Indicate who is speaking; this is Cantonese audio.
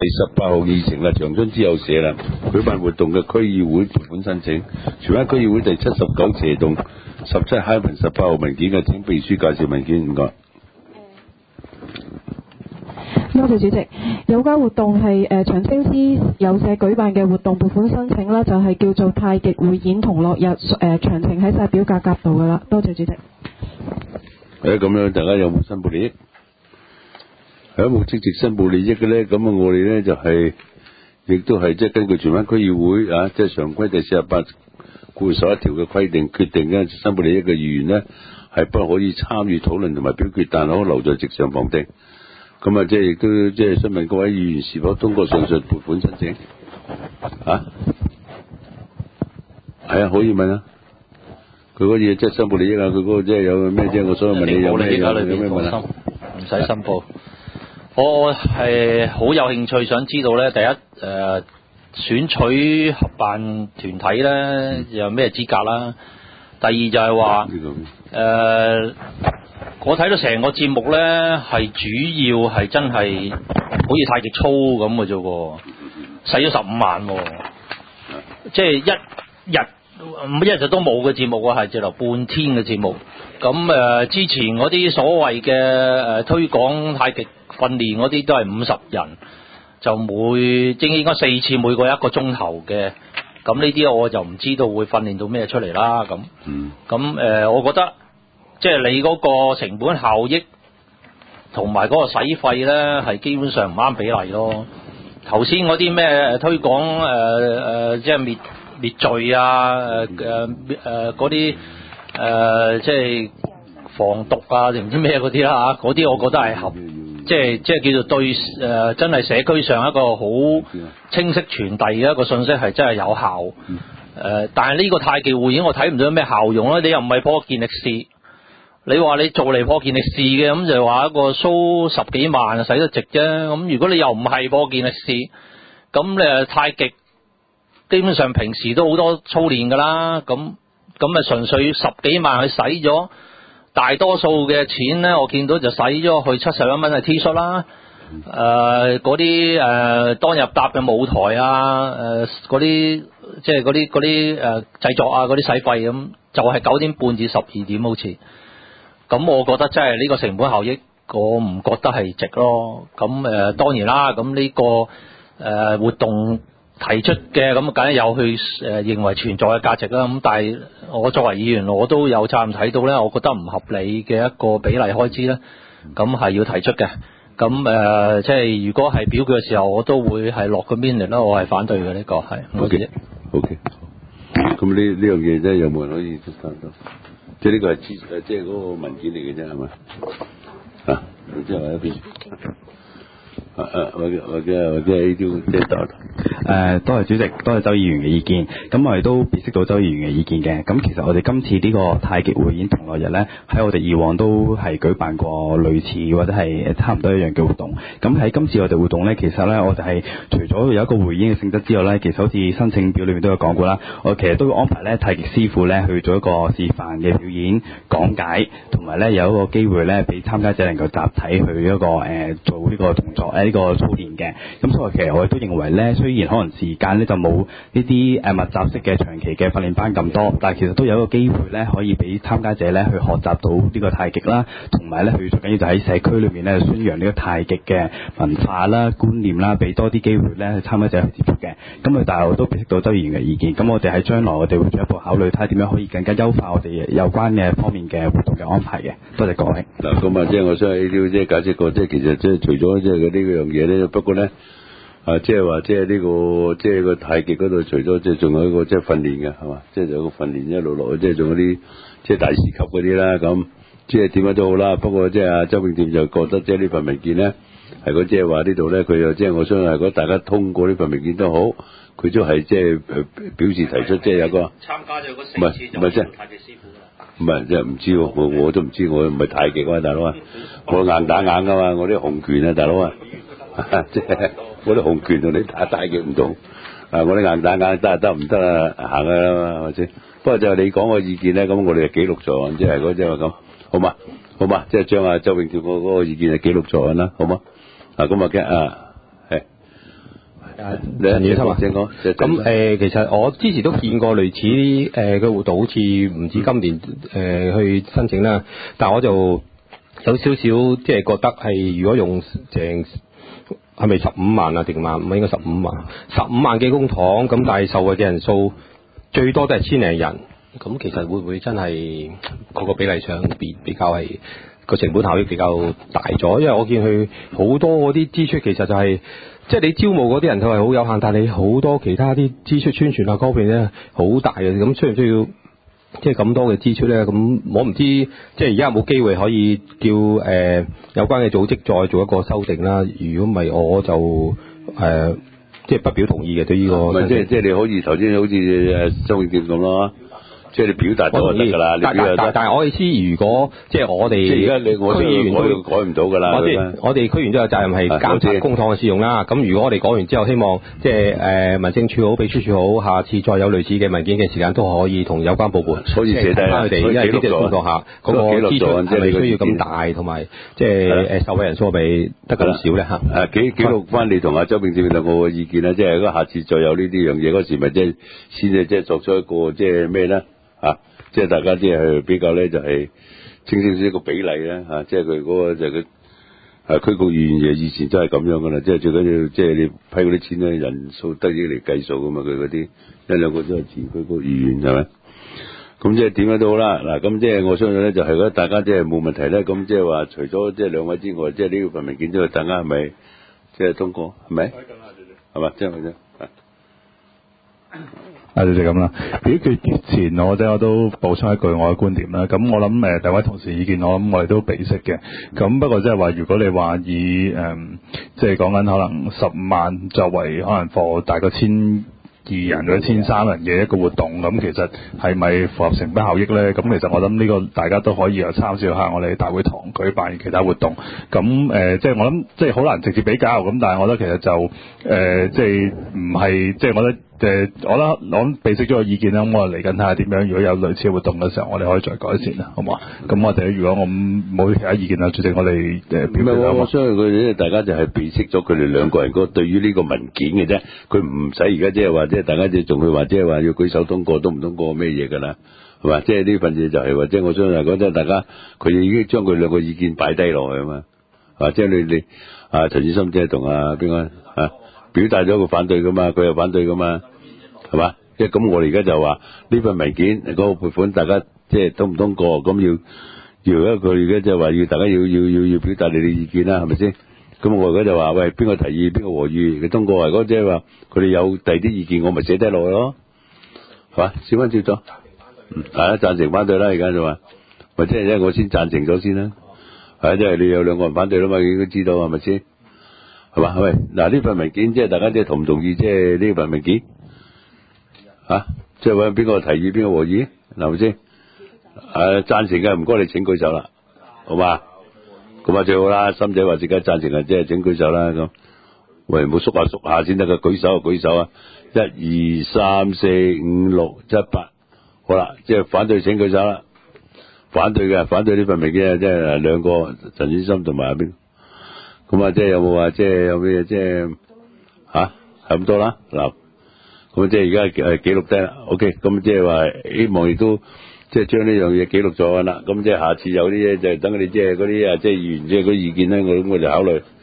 Speaker 1: 18號議程啦，長春之後寫啦，舉辦活動嘅區議會撥款申請，荃灣區議會第79斜棟17-18號文件嘅，請秘書介紹文件，唔該。
Speaker 2: 多謝主席。有關活動係長青師友社舉辦嘅活動撥款申請啦，就係叫做太極匯演同樂日，詳情喺晒表格夾度噶啦。多謝主席。
Speaker 1: 咁樣大家有冇申報利益？有冇積極申報利益嘅咧？咁啊，我哋咧就係、亦都係即係根據荃灣區議會啊，即係常規第48附11條嘅規定，決定咧申報利益嘅議員咧係不可以參與討論同埋表決，但可留在席上旁聽。咁啊，即係亦都即係詢問各位議員是否通過上述撥款申請？係啊，可以問啊。佢嗰嘢即係申報利益啊，佢嗰個即係有咩啫？我所以問你有咩問啊？
Speaker 3: 唔使申報。我係好有興趣想知道咧，第一選取合辦團體咧有咩資格啦？第二就係話我睇到成個節目咧係主要係真係好似太極操咁嘅啫喎，使咗15萬喎，即係一日都冇嘅節目啊，係直頭半天嘅節目。咁之前嗰啲所謂嘅推廣太極訓練嗰啲都係50人，就應該4次，每個1個鐘頭嘅。咁呢啲我就唔知道會訓練到咩出嚟啦。咁我覺得即係你嗰個成本效益同埋嗰個使費咧，係基本上唔啱比例咯。頭先嗰啲咩推廣即係滅罪啊，嗰啲即係防毒啊，定唔知咩嗰啲啦嚇，嗰啲我覺得係即係叫做對真係社區上一個好清晰傳遞嘅一個信息係真係有效。但係呢個太極匯演我睇唔到有咩效用啦，你又唔係破健力士，你話你做嚟破健力士嘅，咁就係話一個 show 10幾萬使得值啫。咁如果你又唔係破健力士，咁你太極基本上平時都好多操練㗎啦，咁純粹10幾萬去使咗，大多數嘅錢咧，我見到就使咗去71蚊嘅 T 恤啦，嗰啲當日搭嘅舞台啊，嗰啲即係嗰啲製作啊，嗰啲使費咁，就係9點半至12點好似，咁我覺得真係呢個成本效益，我唔覺得係值咯。咁當然啦，咁呢個活動提出嘅咁梗係有去認為存在嘅價值啦。咁但係我作為議員，我都有責任睇到咧，我覺得唔合理嘅一個比例開支咧，咁係要提出嘅。咁即係如果係表決嘅時候，我都會係落個 minute 啦，我係反對嘅呢個係。
Speaker 1: OK。咁呢樣嘢真係有冇人可以得到？即係呢個係即係嗰個文件嚟嘅啫，係咪？即係話一邊。或者係啲即係
Speaker 4: 多謝主席，多謝周議員嘅意見。咁我哋都辨識到周議員嘅意見嘅。咁其實我哋今次呢個太極匯演同樂日咧，喺我哋以往都係舉辦過類似或者係差唔多一樣嘅活動。咁喺今次我哋活動咧，其實咧我哋係除咗有一個匯演嘅性質之外咧，其實好似申請表裏面都有講過啦。我其實都會安排咧太極師傅咧去做一個示範嘅表演講解，同埋咧有一個機會咧俾參加者能夠集體去一個做呢個動作呢個操練嘅。咁所以其實我哋都認為咧，雖然可能時間咧就冇呢啲密集式嘅長期嘅訓練班咁多，但係其實都有一個機會咧，可以俾參加者咧去學習到呢個太極啦，同埋咧佢最緊要就喺社區裏面咧宣揚呢個太極嘅文化啦、觀念啦，俾多啲機會咧去參加者去接觸嘅。咁但係我都辨識到周議員嘅意見，咁我哋喺將來我哋會進一步考慮睇下點樣可以更加優化我哋有關嘅方面嘅活動嘅安排嘅。多謝各位。
Speaker 1: 嗱，咁啊，即係我想喺呢即係解釋過，即係其實即係除咗即係呢樣嘢咧，不過咧。即係話，即係呢個，即係個太極嗰度，除咗即係仲有一個即係訓練嘅，係嘛？即係有個訓練一路落去，即係仲有啲即係大師級嗰啲啦。咁即係點樣都好啦。不過即係阿周永店就覺得即係呢份文件咧，係佢即係話呢度咧，佢又即係我相信，如果大家通過呢份文件都好，佢都係即係表示提出，即係有個
Speaker 3: 參加咗嗰4次就係太極師傅啦。
Speaker 1: 唔係即係唔知喎，我都唔知，我唔係太極啊，大佬啊，我硬打硬噶嘛，我啲紅拳啊，大佬啊，即係。我啲紅拳同你打太極唔同，我啲硬打硬得唔得啊？行啊嘛，係咪先？不過就係你講個意見咧，咁我哋係記錄在案，即係嗰即係話咁，好嘛？即係將阿周永跳嗰個意見係記錄在案啦，好嘛？咁係
Speaker 5: 陳宇生啊，
Speaker 1: 正講
Speaker 5: 咁其實我之前都見過類似嘅活動，好似唔止今年去申請啦，但我就有少少即係覺得係如果用成係咪15萬啊定萬唔係應該15萬嘅公帑，咁但係受惠嘅人數最多都係千零人，咁其實會唔會真係個比例上比較係個成本效益比較大咗？因為我見佢好多嗰啲支出其實就係即係你招募嗰啲人就係好有限，但係你好多其他啲支出宣傳啊嗰邊咧好大嘅，咁需唔需要即係咁多嘅支出咧？咁我唔知即係而家有冇機會可以叫有關嘅組織再做一個修訂啦。如果唔係我就即係不表同意嘅對呢個。
Speaker 1: 唔係即係你可以頭先好似周永健咁咯。即係你表達咗就得㗎啦，
Speaker 5: 但係我意思，如果即係我哋
Speaker 1: 即係而家我區議員都改唔到㗎啦。
Speaker 5: 我哋區議員都有責任係監察公帑嘅使用啦。咁如果我哋講完之後，希望即係民政處好、秘書處好，下次再有類似嘅文件嘅時間，都可以同有關部門
Speaker 1: 可以寫低
Speaker 5: 佢哋，因為呢啲情況下嗰個支出係咪需要咁大，同埋即係受惠人數係咪得咁少咧嚇？
Speaker 1: 記錄翻你同阿周永健兩個嘅意見啦，即係如果下次再有呢啲樣嘢嗰時，咪即係先即係作出一個即係咩咧？即係大家即係比較咧，就係清清楚一個比例咧即係佢嗰個就佢區局議員以前都係咁樣噶啦，即係最緊要即係你批嗰啲錢咧，人數得益嚟計數噶嘛，佢嗰啲一兩個都係前區局議員係咪？咁即係點樣都好啦，嗱咁即係我相信咧，就係如果大家即係冇問題咧，咁即係話除咗即係兩位之外，即係呢份文件之外，大家係咪即係通過係咪？係嘛，即係咁啫。
Speaker 6: 就咁啦。表決前我都補充一句我嘅觀點啦。咁我諗第位同事意見，我諗我哋都備悉嘅。咁不過即係話，如果你話以即係講緊可能15萬作為可能貨大概1200人或者1300人嘅一個活動，咁其實係咪符合成本效益咧？咁其實我諗呢個大家都可以參照下我哋大會堂舉辦其他活動。咁即係我諗即係好難直接比較。咁但係我覺得其實就即係唔係即係我覺得。我諗備悉咗個意見啦，咁我嚟緊睇下點樣，如果有類似嘅活動嘅時候，我哋可以再改善啦，好唔好啊？咁我哋如果我冇其他意見啦，主席我哋表決啦。
Speaker 1: 我相信佢哋大家就係備悉咗佢哋兩個人嗰對於呢個文件嘅啫，佢唔使而家即係話即係大家即係仲去話即係話要舉手通過都唔通過咩嘢㗎啦，係嘛？即係呢份嘢就係話即係我相信講真，大家佢哋已經將佢兩個意見擺低落去啊嘛，係嘛？即係你陳志深即係同邊個表達咗個反對㗎嘛，佢又反對㗎嘛。係嘛？即係咁，我哋而家就話呢份文件嗰個撥款，大家即係通唔通過？咁要而家佢而家即係話要大家要表達你哋意見啦，係咪先？咁我而家就話喂，邊個提議，邊個和議，佢通過。如果即係話佢哋有第二啲意見，我咪寫低落去咯，係嘛？小芬照咗，贊成反對啦，而家就話，或者係我先贊成咗先啦，即係你有兩個人反對啦嘛，應該知道係咪先？係嘛？喂，嗱呢份文件即係大家即係同唔同意即係呢份文件？即係搵邊個提議，邊個和議，係咪先？贊成嘅唔該你請舉手啦，好嘛？咁最好啦，心仔話自己贊成嘅，即係請舉手啦咁。喂，唔好縮下先得㗎，舉手就舉手啊！1、2、3、4、5、6、7、8，好啦，即係反對請舉手啦。反對呢份文件即係兩個陳展森同埋阿邊。咁即係有冇話即係有咩即係係咁多啦嗱。咁即係而家記錄低啦 ，OK， 咁即係話希望亦都即係將呢樣嘢記錄咗啦。咁即係下次有啲嘢就等佢哋即係嗰啲即係議員即係嗰啲意見咧，我哋考慮。